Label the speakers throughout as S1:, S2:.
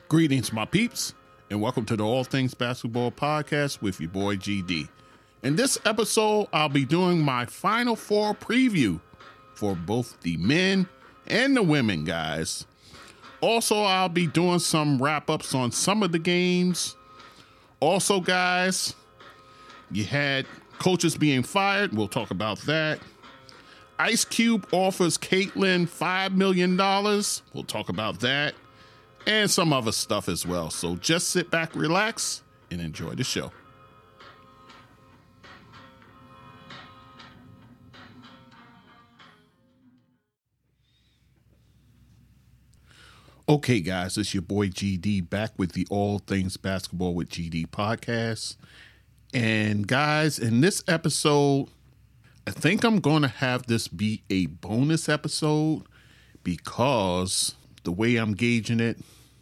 S1: Greetings, my peeps, and welcome to the All Things Basketball Podcast with your boy GD. In this episode, I'll be doing my Final Four preview for both the men and the women, guys. Also, I'll be doing some wrap-ups on some of the games. Also, guys, you had coaches being fired. We'll talk about that. Ice Cube offers Caitlyn $5 million. We'll talk about that. And some other stuff as well. So just sit back, relax, and enjoy the show. Okay, guys, it's your boy GD back with the All Things Basketball with GD podcast. And guys, in this episode, I think I'm going to have this be a bonus episode because the way I'm gauging it,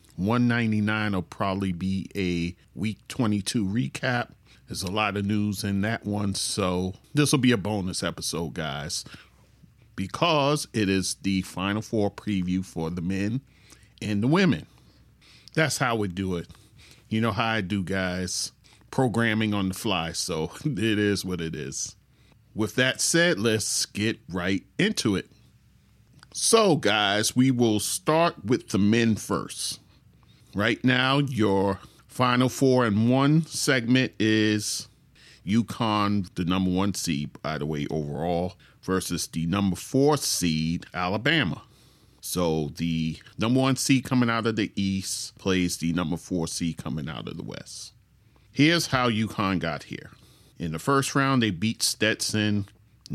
S1: 199 will probably be a week 22 recap. There's a lot of news in that one, so this will be a bonus episode, guys, because it is the Final Four preview for the men and the women. That's how we do it. You know how I do, guys. Programming on the fly, so it is what it is. With that said, let's get right into it. So, guys, we will start with the men first. Right now, your Final Four and one segment is UConn, the number 1 seed, by the way, overall, versus the number 4 seed, Alabama. So the number 1 seed coming out of the East plays the number 4 seed coming out of the West. Here's how UConn got here. In the first round, they beat Stetson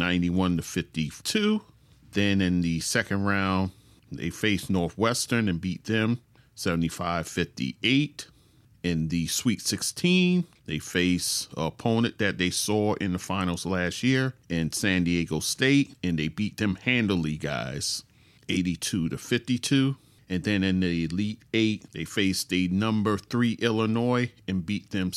S1: 91-52. Then in the second round, they faced Northwestern and beat them 75-58. In the Sweet 16, they face an opponent that they saw in the finals last year in San Diego State, and they beat them handily, guys, 82-52. And then in the Elite 8, they faced the number 3 Illinois and beat them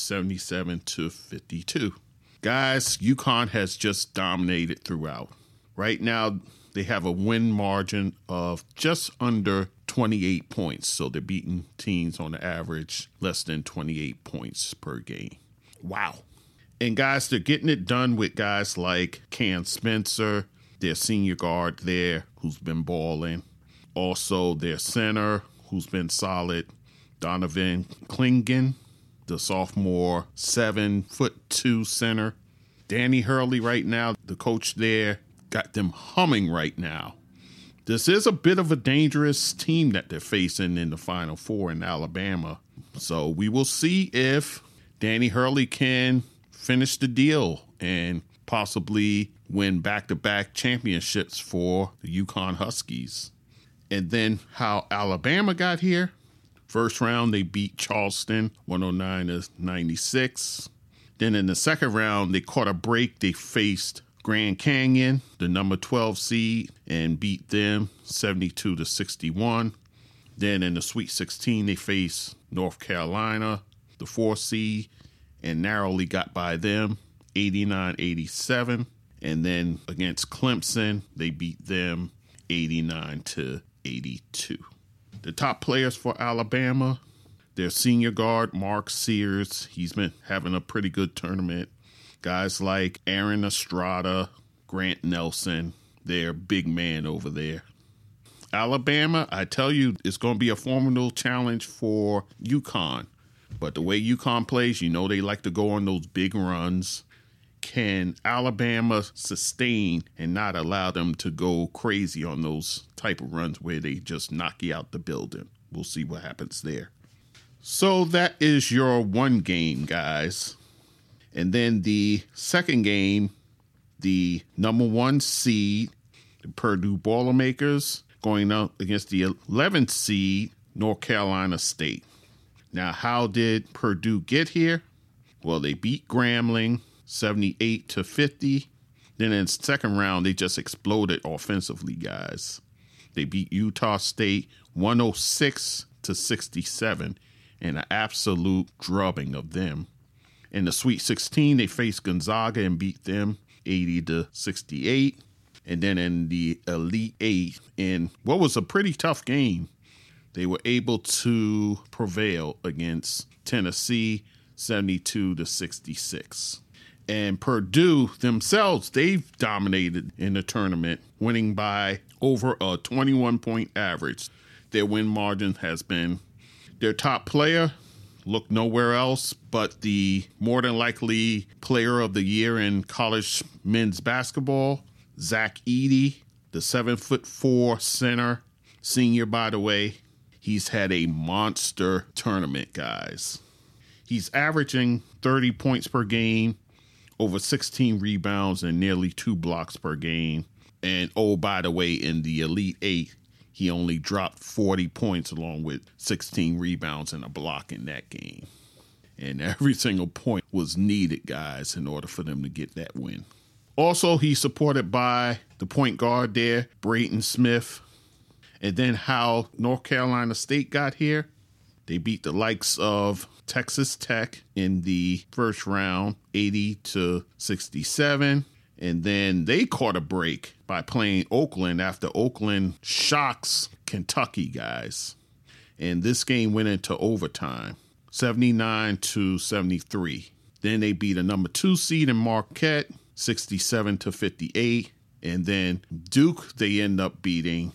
S1: 77-52. Guys, UConn has just dominated throughout. Right now, they have a win margin of just under 28 points. So they're beating teams on the average less than 28 points per game. Wow. And guys, they're getting it done with guys like Cam Spencer, their senior guard there, who's been balling. Also, their center, who's been solid, Donovan Clingan, the sophomore 7'2" center. Danny Hurley right now, the coach there, got them humming right now. This is a bit of a dangerous team that they're facing in the Final Four in Alabama. So we will see if Danny Hurley can finish the deal and possibly win back-to-back championships for the UConn Huskies. And then how Alabama got here. First round, they beat Charleston 109-96. Then in the second round, they caught a break. They faced Grand Canyon, the number 12 seed, and beat them 72-61. Then in the Sweet 16, they faced North Carolina, the 4 seed, and narrowly got by them 89-87. And then against Clemson, they beat them 89-82. The top players for Alabama, their senior guard, Mark Sears. He's been having a pretty good tournament. Guys like Aaron Estrada, Grant Nelson, they're big man over there. Alabama, I tell you, it's going to be a formidable challenge for UConn. But the way UConn plays, you know they like to go on those big runs. Can Alabama sustain and not allow them to go crazy on those type of runs where they just knock you out the building? We'll see what happens there. So that is your one game, guys. And then the second game, the number 1 seed, the Purdue Boilermakers, going up against the 11th seed, North Carolina State. Now, how did Purdue get here? Well, they beat Grambling 78-50. Then in the second round, they just exploded offensively, guys. They beat Utah State 106-67 in an absolute drubbing of them. In the Sweet 16, they faced Gonzaga and beat them 80-68. And then in the Elite Eight, in what was a pretty tough game, they were able to prevail against Tennessee 72-66. And Purdue themselves, they've dominated in the tournament, winning by over a 21-point average. Their win margin has been their top player. Look nowhere else but the more than likely player of the year in college men's basketball, Zach Edey, the 7'4" center, senior by the way. He's had a monster tournament, guys. He's averaging 30 points per game, over 16 rebounds, and nearly 2 blocks per game. And oh, by the way, in the Elite Eight, he only dropped 40 points along with 16 rebounds and a block in that game. And every single point was needed, guys, in order for them to get that win. Also, he's supported by the point guard there, Braden Smith. And then how North Carolina State got here, they beat the likes of Texas Tech in the first round, 80-67. And then they caught a break by playing Oakland after Oakland shocks Kentucky, guys. And this game went into overtime, 79-73. Then they beat a number 2 seed in Marquette, 67-58. And then Duke, they end up beating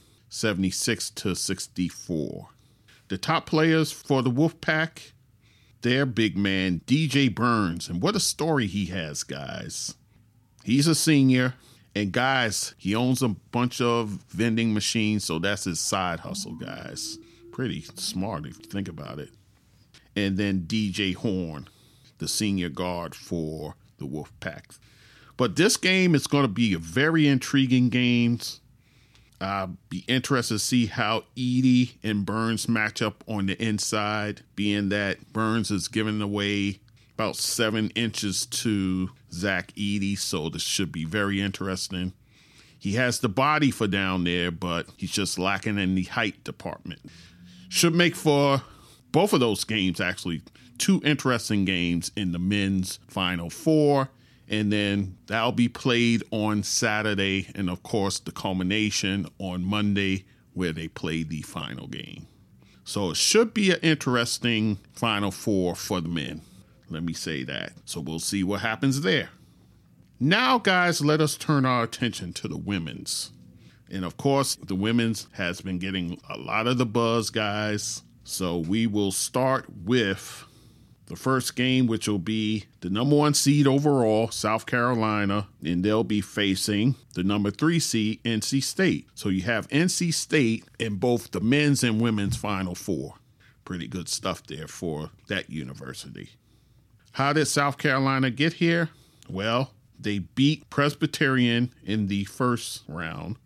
S1: 76-64. The top players for the Wolfpack, their big man, DJ Burns. And what a story he has, guys. He's a senior, and guys, he owns a bunch of vending machines, so that's his side hustle, guys. Pretty smart if you think about it. And then DJ Horn, the senior guard for the Wolfpack. But this game is going to be a very intriguing game. I'll be interested to see how Edey and Burns match up on the inside, being that Burns is giving away about 7 inches to Zach Edey, so this should be very interesting. He has the body for down there, but he's just lacking in the height department. Should make for both of those games, actually, 2 interesting games in the men's Final Four, and then that'll be played on Saturday, and of course the culmination on Monday where they play the final game. So it should be an interesting Final Four for the men. Let me say that. So we'll see what happens there. Now, guys, let us turn our attention to the women's. And of course, the women's has been getting a lot of the buzz, guys. So we will start with the first game, which will be the number 1 seed overall, South Carolina, and they'll be facing the number 3 seed, NC State. So you have NC State in both the men's and women's Final Four. Pretty good stuff there for that university. How did South Carolina get here? Well, they beat Presbyterian in the first round,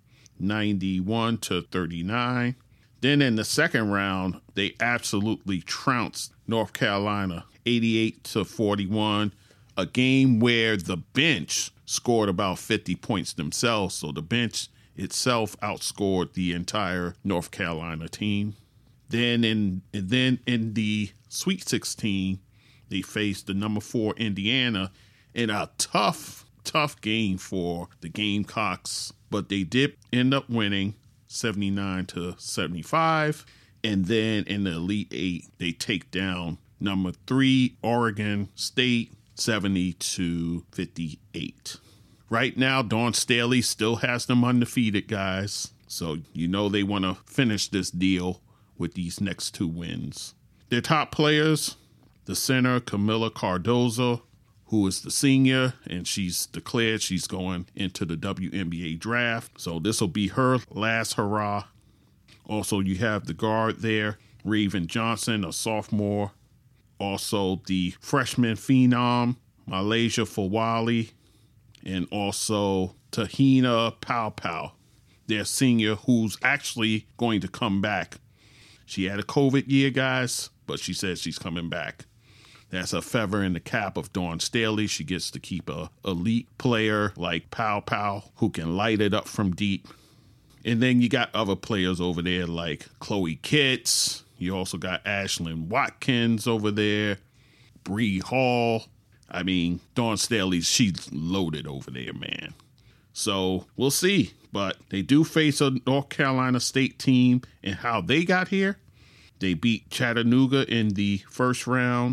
S1: 91-39. Then in the second round, they absolutely trounced North Carolina, 88-41, a game where the bench scored about 50 points themselves. So the bench itself outscored the entire North Carolina team. Then in the Sweet 16, they faced the number 4 Indiana in a tough game for the Gamecocks, but they did end up winning 79-75. And then in the Elite Eight, they take down number 3 Oregon State 70-58. Right now, Dawn Staley still has them undefeated, guys. So you know they want to finish this deal with these next 2 wins. Their top players, the center, Camila Cardozo, who is the senior, and she's declared she's going into the WNBA draft. So this will be her last hurrah. Also, you have the guard there, Raven Johnson, a sophomore. Also, the freshman phenom, Malaysia Fawali, and also Tahina Paopao, their senior, who's actually going to come back. She had a COVID year, guys, but she says she's coming back. That's a feather in the cap of Dawn Staley. She gets to keep a elite player like Paopao who can light it up from deep. And then you got other players over there like Chloe Kitts. You also got Ashlyn Watkins over there, Bree Hall. I mean, Dawn Staley, she's loaded over there, man. So we'll see. But they do face a North Carolina State team, and how they got here. They beat Chattanooga in the first round,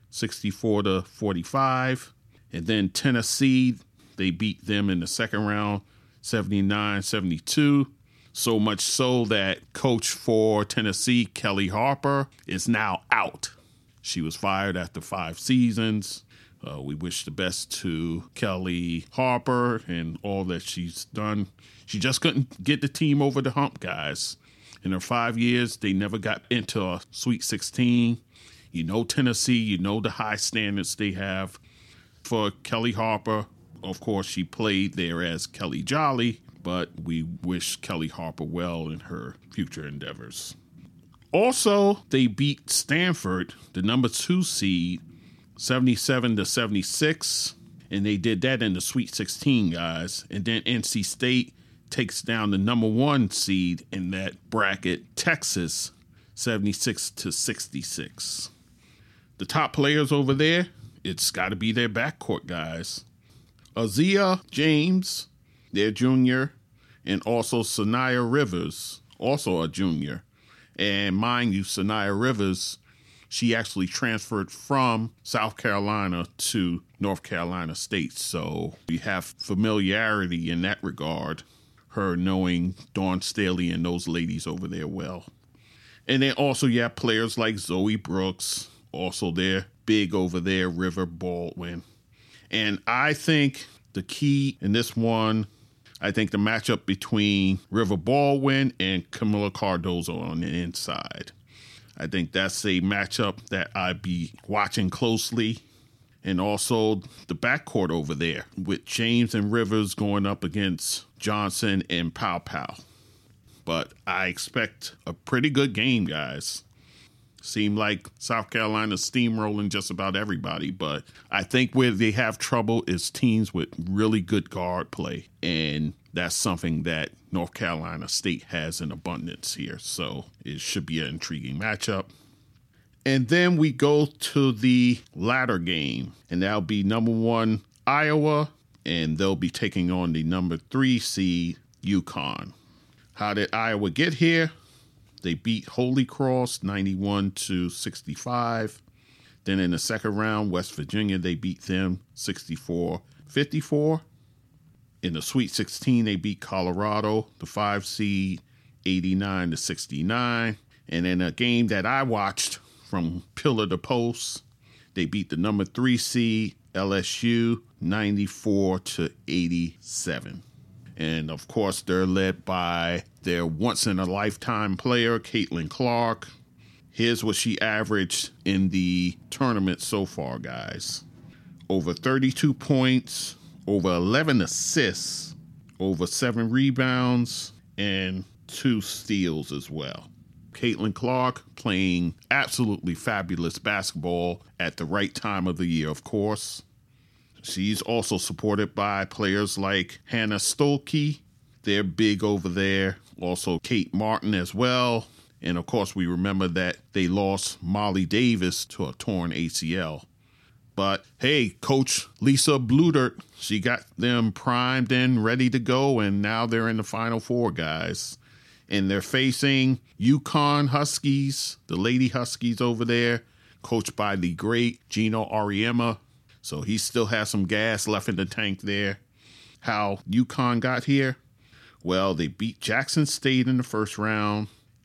S1: 64-45. And then Tennessee, they beat them in the second round, 79-72. So much so that coach for Tennessee, Kelly Harper, is now out. She was fired after 5 seasons. We wish the best to Kelly Harper and all that she's done. She just couldn't get the team over the hump, guys. In her 5 years, they never got into a Sweet 16. You know Tennessee, you know the high standards they have. For Kelly Harper, of course, she played there as Kelly Jolly, but we wish Kelly Harper well in her future endeavors. Also, they beat Stanford, the number 2 seed, 77-76, and they did that in the Sweet 16, guys. And then NC State takes down the number 1 seed in that bracket, Texas, 76-66. The top players over there, it's got to be their backcourt, guys. Azia James, their junior, and also Sanaya Rivers, also a junior. And mind you, Sanaya Rivers, she actually transferred from South Carolina to North Carolina State. So we have familiarity in that regard, her knowing Dawn Staley and those ladies over there well. And then also you have players like Zoe Brooks, also they're big over there, River Baldwin. And I think the key in this one, I think the matchup between River Baldwin and Camila Cardozo on the inside. I think that's a matchup that I'd be watching closely. And also the backcourt over there with James and Rivers going up against Johnson and Pow Pow. But I expect a pretty good game, guys. Seem like South Carolina's steamrolling just about everybody, but I think where they have trouble is teams with really good guard play, and that's something that North Carolina State has in abundance here, so it should be an intriguing matchup. And then we go to the latter game, and that'll be number 1 Iowa, and they'll be taking on the number 3 seed UConn. How did Iowa get here? They beat Holy Cross 91-65. Then in the second round, West Virginia, they beat them 64-54. In the Sweet 16, they beat Colorado, the 5 seed, 89-69. And in a game that I watched from pillar to post, they beat the number 3 seed, LSU, 94-87. And, of course, they're led by their once-in-a-lifetime player, Caitlin Clark. Here's what she averaged in the tournament so far, guys. Over 32 points, over 11 assists, over 7 rebounds, and 2 steals as well. Caitlin Clark playing absolutely fabulous basketball at the right time of the year, of course. She's also supported by players like Hannah Stolke. They're big over there. Also Kate Martin as well. And of course, we remember that they lost Molly Davis to a torn ACL. But hey, Coach Lisa Bludert, she got them primed and ready to go. And now they're in the Final Four, guys. And they're facing UConn Huskies, the Lady Huskies over there, coached by the great Gino Auriemma. So he still has some gas left in the tank there. How UConn got here? Well, they beat Jackson State in the first round,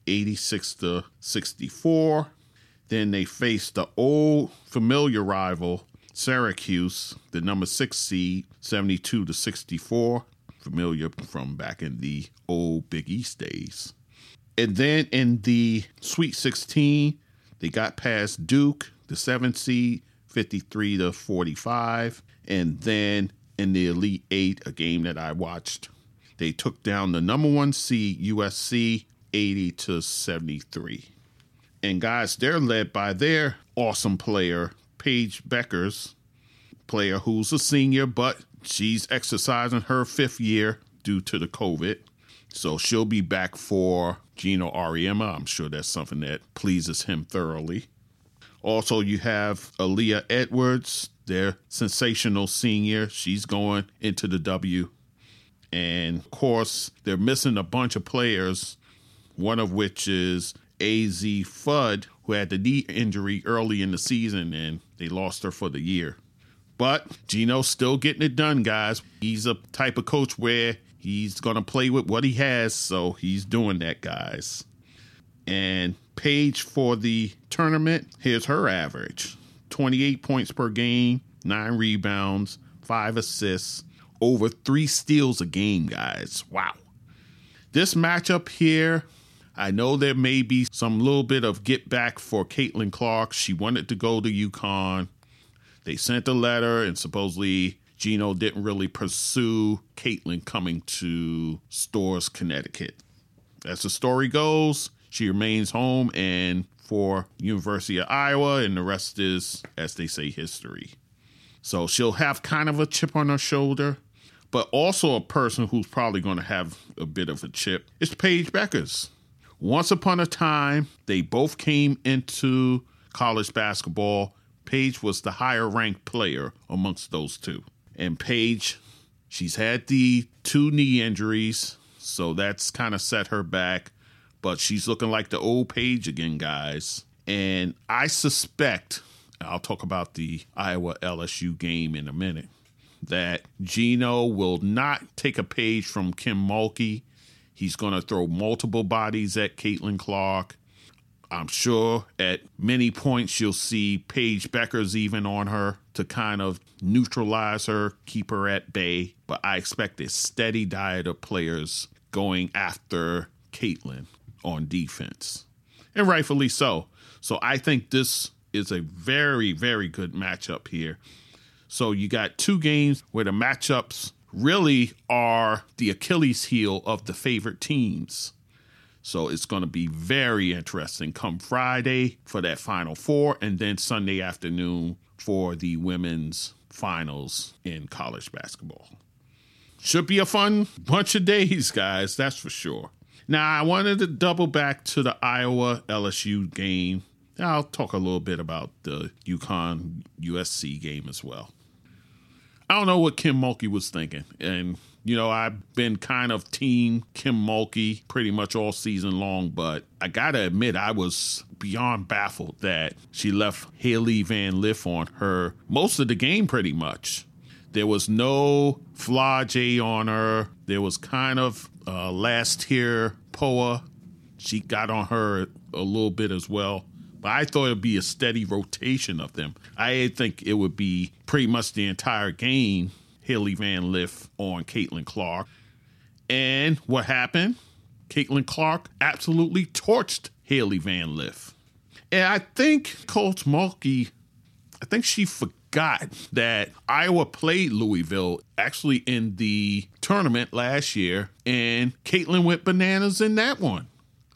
S1: 86-64. Then they faced the old familiar rival, Syracuse, the number 6 seed, 72-64. Familiar from back in the old Big East days. And then in the Sweet 16, they got past Duke, the 7th seed, 53-45. And then in the Elite 8, a game that I watched, they took down the number 1 seed, USC, 80-73. And guys, they're led by their awesome player, Paige Beckers, player who's a senior, but she's exercising her 5th year due to the COVID. So she'll be back for Gino Auriemma. I'm sure that's something that pleases him thoroughly. Also, you have Aaliyah Edwards, their sensational senior. She's going into the W. And, of course, they're missing a bunch of players, one of which is AZ Fudd, who had the knee injury early in the season, and they lost her for the year. But Gino's still getting it done, guys. He's a type of coach where he's going to play with what he has, so he's doing that, guys. And Paige for the tournament, here's her average. 28 points per game, 9 rebounds, 5 assists, over 3 steals a game, guys. Wow. This matchup here, I know there may be some little bit of get back for Caitlin Clark. She wanted to go to UConn. They sent a letter, and supposedly Gino didn't really pursue Caitlin coming to Storrs, Connecticut. As the story goes, she remains home and for University of Iowa, and the rest is, as they say, history. So she'll have kind of a chip on her shoulder, but also a person who's probably going to have a bit of a chip is Paige Bueckers. Once upon a time, they both came into college basketball. Paige was the higher ranked player amongst those two. And Paige, she's had the 2 knee injuries, so that's kind of set her back. But she's looking like the old Paige again, guys. And I suspect, I'll talk about the Iowa LSU game in a minute, that Gino will not take a page from Kim Mulkey. He's going to throw multiple bodies at Caitlin Clark. I'm sure at many points you'll see Paige Bueckers even on her to kind of neutralize her, keep her at bay. But I expect a steady diet of players going after Caitlin on defense. And rightfully so. So I think this is a very, very good matchup here. So you got 2 games where the matchups really are the Achilles heel of the favorite teams. So it's going to be very interesting come Friday for that Final Four, and then Sunday afternoon for the women's finals in college basketball. Should be a fun bunch of days, guys, that's for sure. Now, I wanted to double back to the Iowa LSU game. I'll talk a little bit about the UConn USC game as well. I don't know what Kim Mulkey was thinking. And, you know, I've been kind of team Kim Mulkey pretty much all season long, but I got to admit, I was beyond baffled that she left Hailey Van Lith on her most of the game pretty much. There was no Flau'jae on her. There was kind of last tier Poa. She got on her a little bit as well. But I thought it would be a steady rotation of them. I think it would be pretty much the entire game, Hailey Van Lith on Caitlin Clark. And what happened? Caitlin Clark absolutely torched Hailey Van Lith. And I think Coach Mulkey, I think she forgot that Iowa played Louisville actually in the tournament last year, and Caitlin went bananas in that one.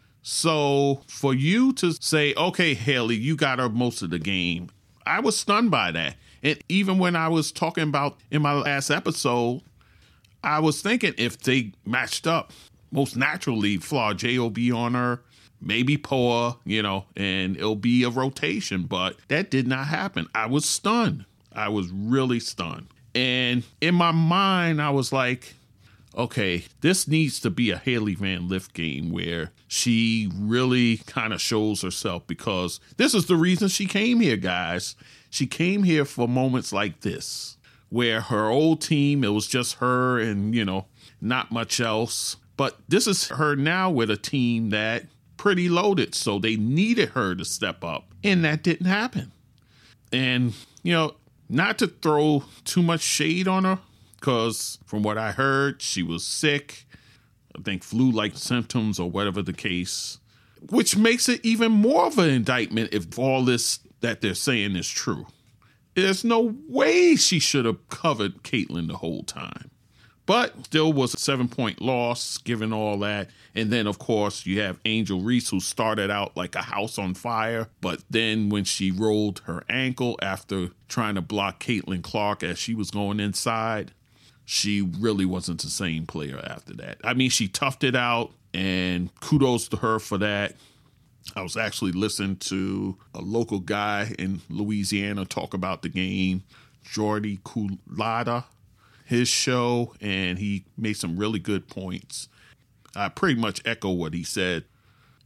S1: So for you to say, okay, Hailey, you got her most of the game, I was stunned by that. And even when I was talking about in my last episode, I was thinking if they matched up, most naturally, Flau'jae will be on her, maybe Poa, you know, and it'll be a rotation. But that did not happen. I was stunned. I was really stunned. And in my mind, I was like, okay, this needs to be a Hailey Van Lith game where she really kind of shows herself, because this is the reason she came here, guys. She came here for moments like this, where her old team, it was just her and, you know, not much else. But this is her now with a team that pretty loaded, so they needed her to step up, and that didn't happen. And, you know, not to throw too much shade on her, because from what I heard, she was sick. I think flu-like symptoms or whatever the case, which makes it even more of an indictment if all this that they're saying is true. There's no way she should have covered Caitlin the whole time. But still was a 7-point loss given all that. And then, of course, you have Angel Reese, who started out like a house on fire. But then when she rolled her ankle after trying to block Caitlin Clark as she was going inside, she really wasn't the same player after that. I mean, she toughed it out, and kudos to her for that. I was actually listening to a local guy in Louisiana talk about the game, Jordy Culotta, his show, and he made some really good points. I pretty much echo what he said.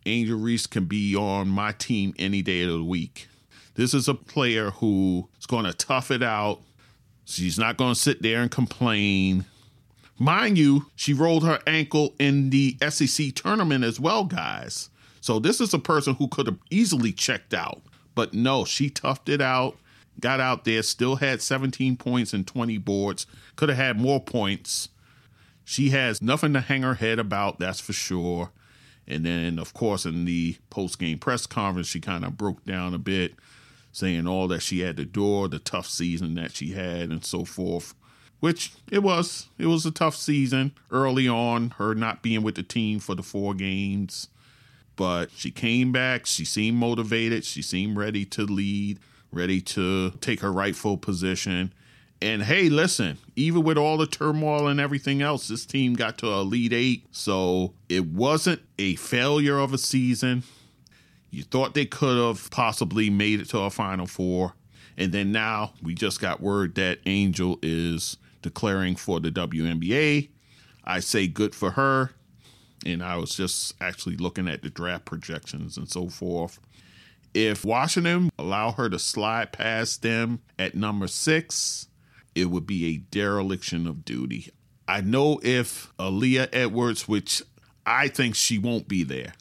S1: Angel Reese can be on my team any day of the week. This is a player who is going to tough it out. She's not going to sit there and complain. Mind you, she rolled her ankle in the SEC tournament as well, guys. So this is a person who could have easily checked out. But no, she toughed it out, got out there, still had 17 points and 20 boards. Could have had more points. She has nothing to hang her head about, that's for sure. And then, of course, in the post-game press conference, she kind of broke down a bit, saying all that she had to endure, the tough season that she had and so forth, which it was. It was a tough season early on, her not being with the team for the 4 games. But she came back. She seemed motivated. She seemed ready to lead, ready to take her rightful position. And hey, listen, even with all the turmoil and everything else, this team got to Elite 8. So it wasn't a failure of a season. You thought they could have possibly made it to a Final Four. And then now we just got word that Angel is declaring for the WNBA. I say good for her. And I was just actually looking at the draft projections and so forth. If Washington allow her to slide past them at number 6, it would be a dereliction of duty. I know if Aaliyah Edwards, which I think she won't be there.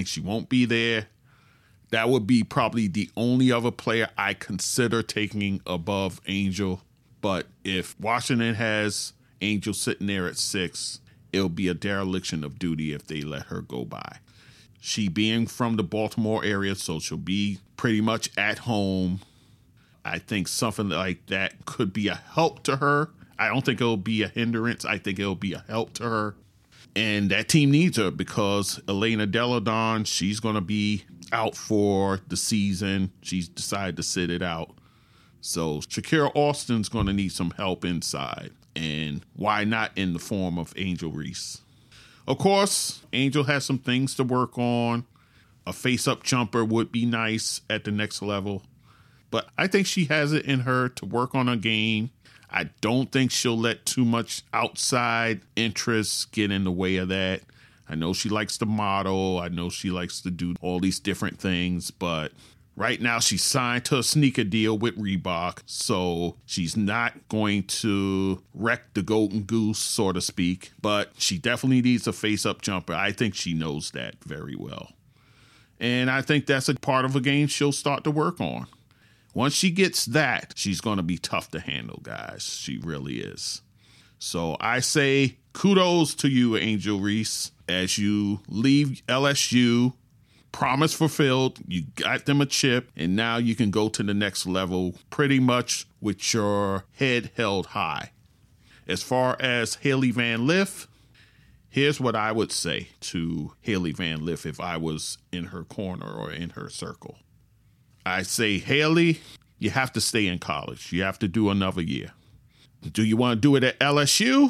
S1: That would be probably the only other player I consider taking above Angel. But if Washington has Angel sitting there at 6, it'll be a dereliction of duty if they let her go by. She being from the Baltimore area, so she'll be pretty much at home. I think something like that could be a help to her. I don't think it'll be a hindrance. I think it'll be a help to her. And that team needs her because Elena Delle Donne, she's going to be out for the season. She's decided to sit it out. So Shakira Austin's going to need some help inside. And why not in the form of Angel Reese? Of course, Angel has some things to work on. A face-up jumper would be nice at the next level. But I think she has it in her to work on her game. I don't think she'll let too much outside interest get in the way of that. I know she likes to model. I know she likes to do all these different things. But right now, she's signed to a sneaker deal with Reebok, so she's not going to wreck the golden goose, so to speak, but she definitely needs a face-up jumper. I think she knows that very well. And I think that's a part of a game she'll start to work on. Once she gets that, she's going to be tough to handle, guys. She really is. So I say kudos to you, Angel Reese, as you leave LSU. Promise fulfilled. You got them a chip, and now you can go to the next level pretty much with your head held high. As far as Hailey Van Lith, here's what I would say to Hailey Van Lith if I was in her corner or in her circle. I say, Hailey, you have to stay in college. You have to do another year. Do you want to do it at LSU?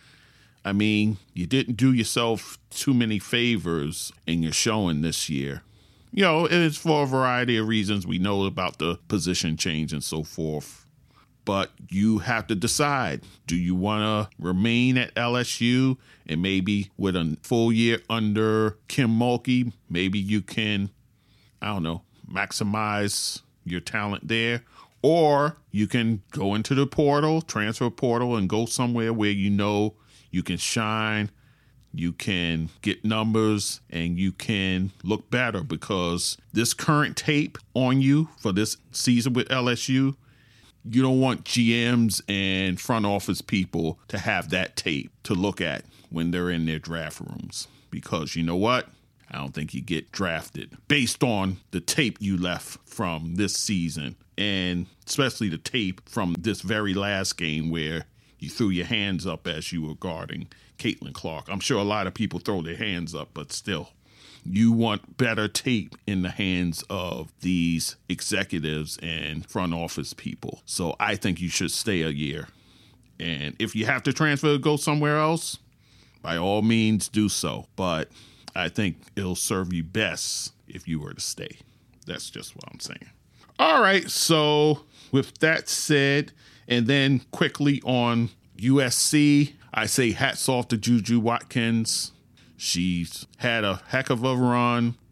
S1: I mean, you didn't do yourself too many favors in your showing this year. You know, it's for a variety of reasons. We know about the position change and so forth. But you have to decide, do you want to remain at LSU and maybe with a full year under Kim Mulkey, maybe you can, maximize your talent there? Or you can go into the portal, transfer portal, and go somewhere where you know you can shine, you can get numbers, and you can look better because this current tape on you for this season with LSU, you don't want GMs and front office people to have that tape to look at when they're in their draft rooms. Because you know what? I don't think you get drafted based on the tape you left from this season, and especially the tape from this very last game where you threw your hands up as you were guarding Caitlin Clark. I'm sure a lot of people throw their hands up, but still, you want better tape in the hands of these executives and front office people. So I think you should stay a year. And if you have to transfer, go somewhere else, by all means do so. But I think it'll serve you best if you were to stay. That's just what I'm saying. All right, so with that said, and then quickly on USC, I say hats off to Juju Watkins. She's had a heck of a run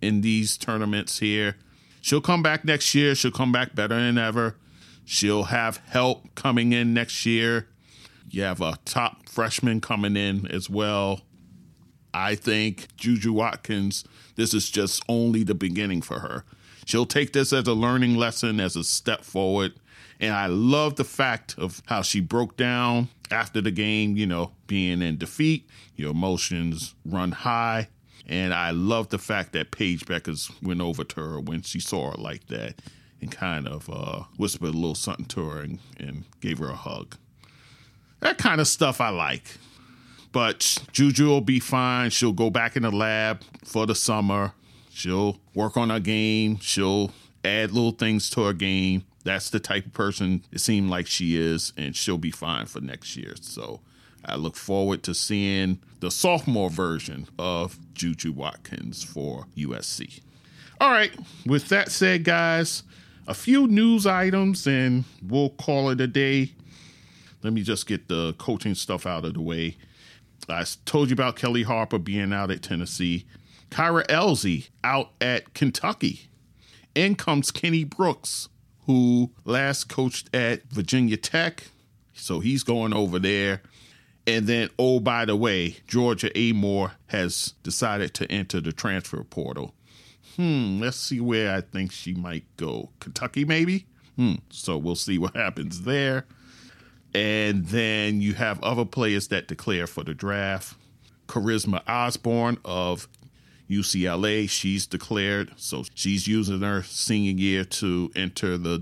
S1: in these tournaments here. She'll come back next year. She'll come back better than ever. She'll have help coming in next year. You have a top freshman coming in as well. I think Juju Watkins, this is just only the beginning for her. She'll take this as a learning lesson, as a step forward. And I love the fact of how she broke down after the game, being in defeat. Your emotions run high. And I love the fact that Paige Beckers went over to her when she saw her like that and kind of whispered a little something to her and gave her a hug. That kind of stuff I like. But Juju will be fine. She'll go back in the lab for the summer. She'll work on her game. She'll add little things to her game. That's the type of person it seemed like she is, and she'll be fine for next year. So I look forward to seeing the sophomore version of Juju Watkins for USC. All right, with that said, guys, a few news items, and we'll call it a day. Let me just get the coaching stuff out of the way. I told you about Kelly Harper being out at Tennessee. Kyra Elzy out at Kentucky. In comes Kenny Brooks, who last coached at Virginia Tech. So he's going over there. And then, oh, by the way, Georgia Amoore has decided to enter the transfer portal. Let's see where I think she might go. Kentucky, maybe? So we'll see what happens there. And then you have other players that declare for the draft. Charisma Osborne of UCLA, she's declared. So she's using her senior year to enter the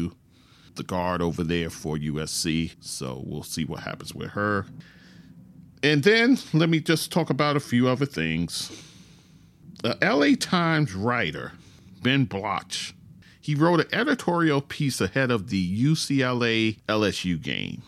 S1: guard over there for USC. So we'll see what happens with her. And then let me just talk about a few other things. The LA Times writer, Ben Bloch, he wrote an editorial piece ahead of the UCLA LSU game.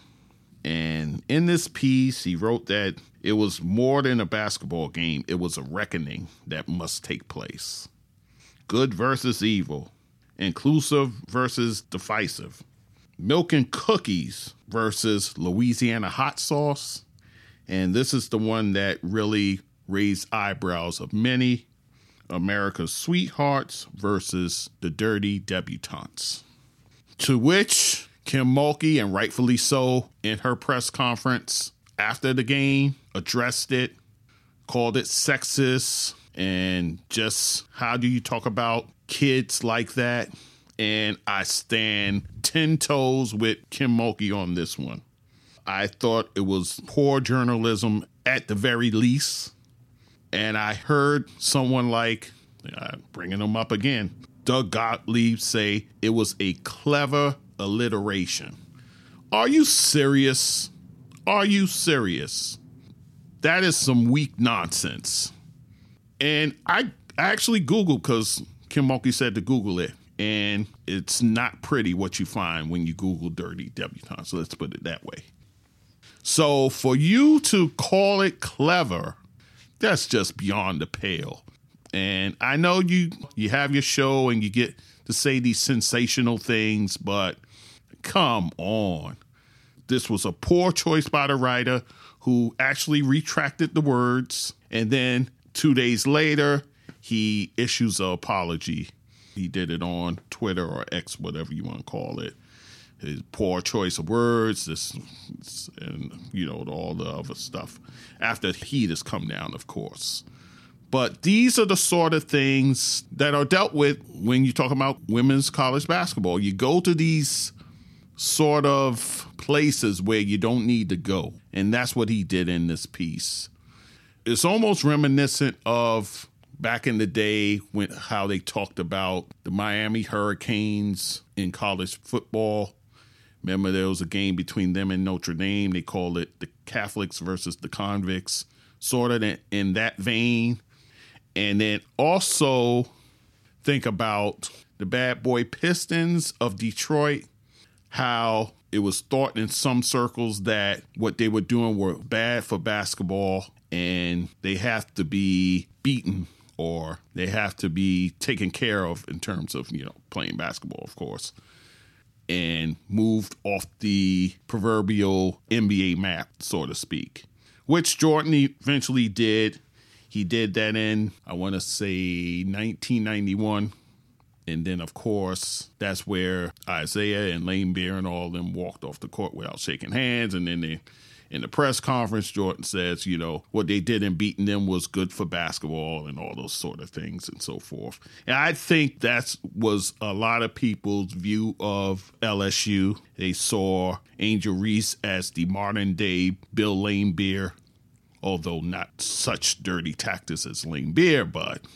S1: And in this piece, he wrote that it was more than a basketball game. It was a reckoning that must take place. Good versus evil. Inclusive versus divisive. Milk and cookies versus Louisiana hot sauce. And this is the one that really raised eyebrows of many. America's sweethearts versus the dirty debutantes. To which Kim Mulkey, and rightfully so, in her press conference after the game, addressed it, called it sexist, and just how do you talk about kids like that? And I stand 10 toes with Kim Mulkey on this one. I thought it was poor journalism at the very least. And I heard someone like, bringing him up again, Doug Gottlieb say it was a clever alliteration. Are you serious? Are you serious? That is some weak nonsense. And I actually Googled, because Kim Mulkey said to Google it, and it's not pretty what you find when you Google dirty debutante. So let's put it that way. So for you to call it clever, that's just beyond the pale. And I know you have your show and you get to say these sensational things, but come on. This was a poor choice by the writer, who actually retracted the words. And then 2 days later, he issues an apology. He did it on Twitter or X, whatever you want to call it. His poor choice of words, and all the other stuff. After heat has come down, of course. But these are the sort of things that are dealt with when you talk about women's college basketball. You go to these sort of places where you don't need to go. And that's what he did in this piece. It's almost reminiscent of back in the day when how they talked about the Miami Hurricanes in college football. Remember, there was a game between them and Notre Dame. They called it the Catholics versus the Convicts, sort of in that vein. And then also think about the Bad Boy Pistons of Detroit, how it was thought in some circles that what they were doing were bad for basketball and they have to be beaten or they have to be taken care of in terms of, playing basketball, of course, and moved off the proverbial NBA map, so to speak, which Jordan eventually did. He did that in, I want to say, 1991. And then, of course, that's where Isaiah and Lane Beer and all of them walked off the court without shaking hands. And then in the press conference, Jordan says, what they did in beating them was good for basketball and all those sort of things and so forth. And I think that was a lot of people's view of LSU. They saw Angel Reese as the modern day Bill Laimbeer, although not such dirty tactics as Laimbeer,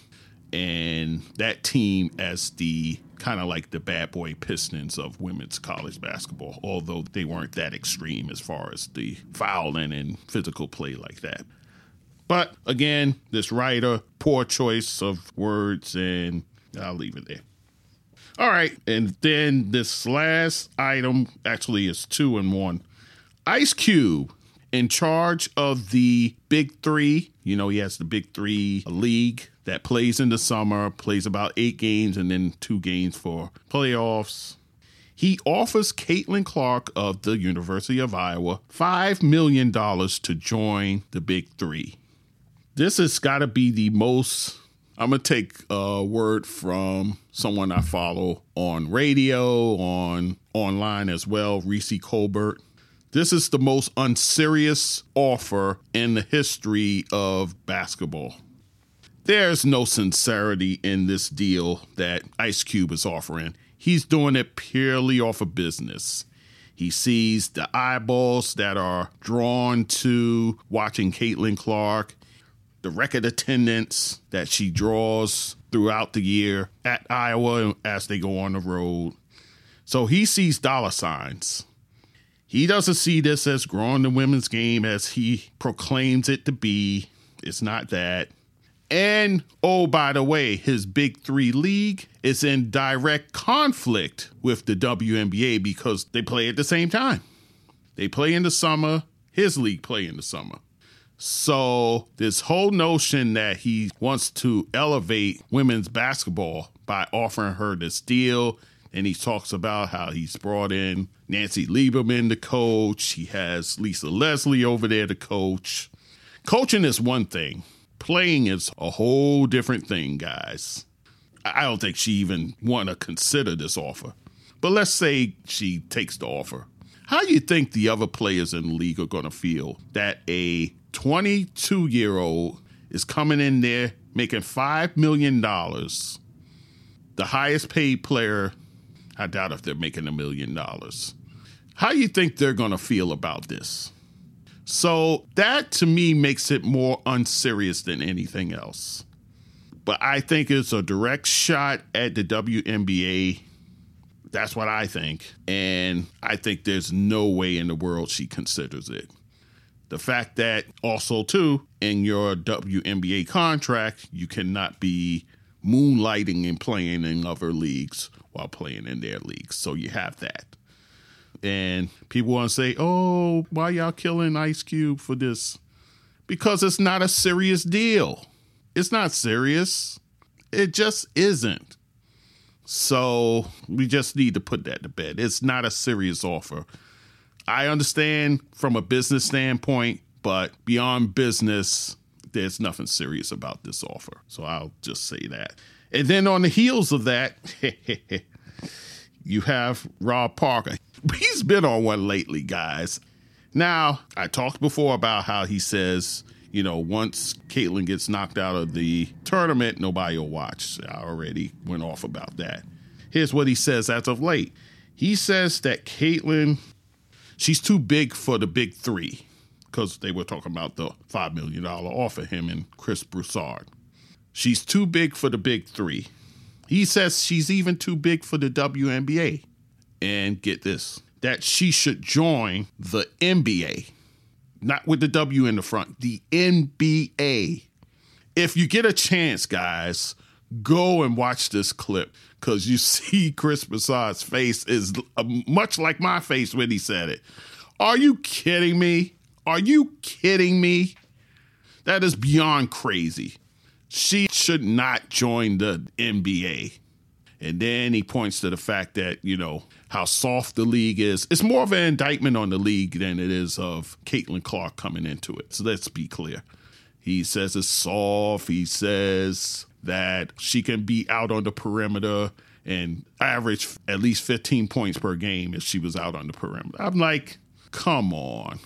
S1: and that team as the kind of like the bad boy Pistons of women's college basketball, although they weren't that extreme as far as the fouling and physical play like that. But again, this writer, poor choice of words, and I'll leave it there. All right, and then this last item actually is 2 in 1. Ice Cube, in charge of the Big Three. He has the Big Three league that plays in the summer, plays about 8 games and then 2 games for playoffs. He offers Caitlin Clark of the University of Iowa $5 million to join the Big Three. This has got to be the most, I'm going to take a word from someone I follow on radio, online as well, Reese Colbert. This is the most unserious offer in the history of basketball. There's no sincerity in this deal that Ice Cube is offering. He's doing it purely off of business. He sees the eyeballs that are drawn to watching Caitlin Clark, the record attendance that she draws throughout the year at Iowa as they go on the road. So he sees dollar signs. He doesn't see this as growing the women's game as he proclaims it to be. It's not that. And, oh, by the way, his Big Three league is in direct conflict with the WNBA because they play at the same time. They play in the summer. His league play in the summer. So this whole notion that he wants to elevate women's basketball by offering her this deal, and he talks about how he's brought in Nancy Lieberman, the coach. He has Lisa Leslie over there, the coach. Coaching is one thing. Playing is a whole different thing, guys. I don't think she even want to consider this offer. But let's say she takes the offer. How do you think the other players in the league are going to feel that a 22-year-old is coming in there making $5 million, the highest paid player? I doubt if they're making $1 million. How do you think they're going to feel about this? So that, to me, makes it more unserious than anything else. But I think it's a direct shot at the WNBA. That's what I think. And I think there's no way in the world she considers it. The fact that also, too, in your WNBA contract, you cannot be moonlighting and playing in other leagues while playing in their leagues. So you have that. And people want to say, oh, why y'all killing Ice Cube for this? Because it's not a serious deal. It's not serious. It just isn't. So we just need to put that to bed. It's not a serious offer. I understand from a business standpoint, but beyond business, there's nothing serious about this offer. So I'll just say that. And then on the heels of that, you have Rob Parker. He's been on one lately, guys. Now, I talked before about how he says, once Caitlin gets knocked out of the tournament, nobody will watch. I already went off about that. Here's what he says as of late. He says that Caitlin, she's too big for the Big Three because they were talking about the $5 million offer, him and Chris Broussard. She's too big for the Big Three. He says she's even too big for the WNBA. And get this, that she should join the NBA. Not with the W in the front, the NBA. If you get a chance, guys, go and watch this clip because you see Chris Broussard's face is much like my face when he said it. Are you kidding me? Are you kidding me? That is beyond crazy. She should not join the NBA. And then he points to the fact that, how soft the league is. It's more of an indictment on the league than it is of Caitlin Clark coming into it. So let's be clear. He says it's soft. He says that she can be out on the perimeter and average at least 15 points per game if she was out on the perimeter. I'm like, come on.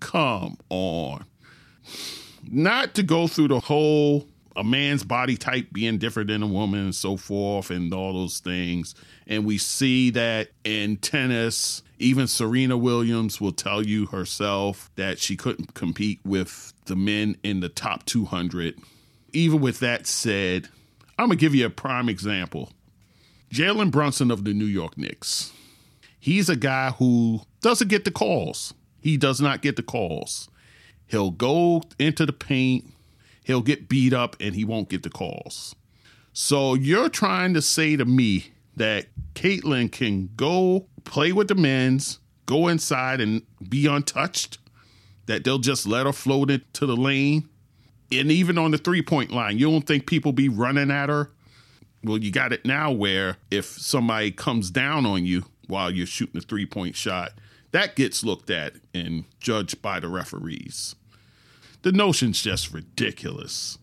S1: Not to go through the whole a man's body type being different than a woman and so forth and all those things. And we see that in tennis. Even Serena Williams will tell you herself that she couldn't compete with the men in the top 200. Even with that said, I'm going to give you a prime example. Jalen Brunson of the New York Knicks. He's a guy who doesn't get the calls. He does not get the calls. He'll go into the paint, he'll get beat up, and he won't get the calls. So you're trying to say to me that Caitlin can go play with the men's, go inside and be untouched, that they'll just let her float into the lane? And even on the three-point line, you don't think people be running at her? Well, you got it now where if somebody comes down on you while you're shooting a three-point shot, that gets looked at and judged by the referees. The notion's just ridiculous.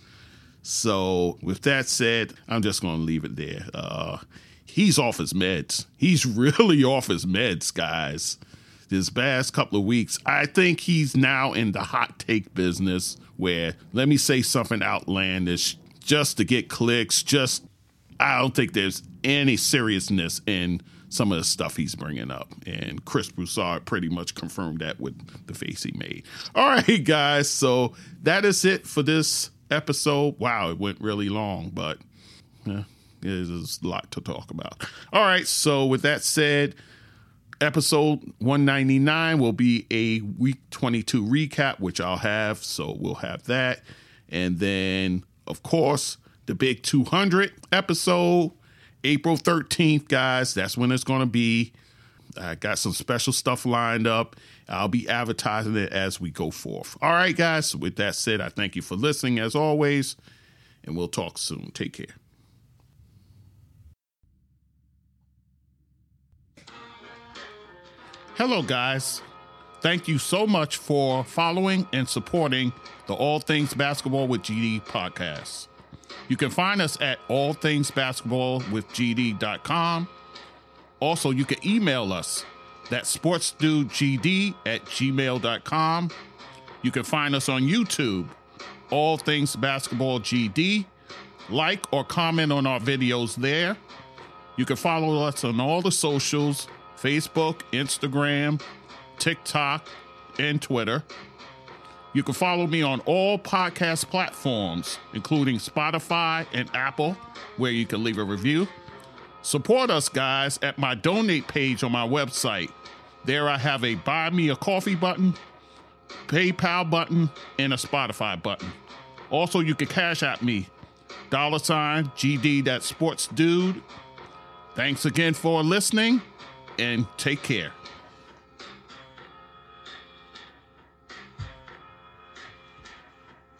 S1: So with that said, I'm just going to leave it there. He's off his meds. He's really off his meds, guys. This past couple of weeks, I think he's now in the hot take business where, let me say something outlandish just to get clicks. I don't think there's any seriousness in some of the stuff he's bringing up. And Chris Broussard pretty much confirmed that with the face he made. All right, guys. So that is it for this episode. Wow, it went really long, but there's a lot to talk about. All right. So with that said, episode 199 will be a week 22 recap, which I'll have. So we'll have that. And then, of course, the big 200 episode, April 13th, guys. That's when it's going to be. I got some special stuff lined up. I'll be advertising it as we go forth. All right, guys. With that said, I thank you for listening as always, and we'll talk soon. Take care. Hello, guys. Thank you so much for following and supporting the All Things Basketball with GD podcast. You can find us at allthingsbasketballwithgd.com. Also, you can email us at sportsdudegd@gmail.com. You can find us on YouTube, All Things Basketball GD. Like or comment on our videos there. You can follow us on all the socials, Facebook, Instagram, TikTok, and Twitter. You can follow me on all podcast platforms, including Spotify and Apple, where you can leave a review. Support us, guys, at my donate page on my website. There I have a Buy Me a Coffee button, PayPal button, and a Spotify button. Also, you can cash at me, $GD, that's Sports Dude. Thanks again for listening, and take care.